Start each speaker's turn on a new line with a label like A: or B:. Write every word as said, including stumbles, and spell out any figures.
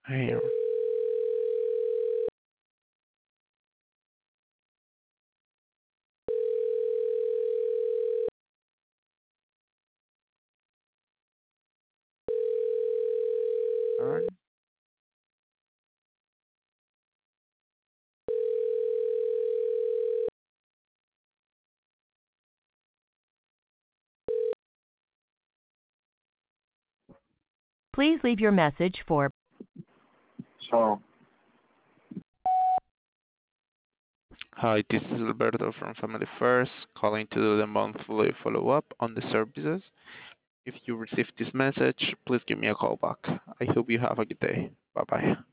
A: Here. Turn.
B: Please leave your message for
C: So,
A: Hi, this is Alberto from Family First, calling to do the monthly follow-up on the services. If you received this message, please give me a call back. I hope you have a good day. Bye-bye.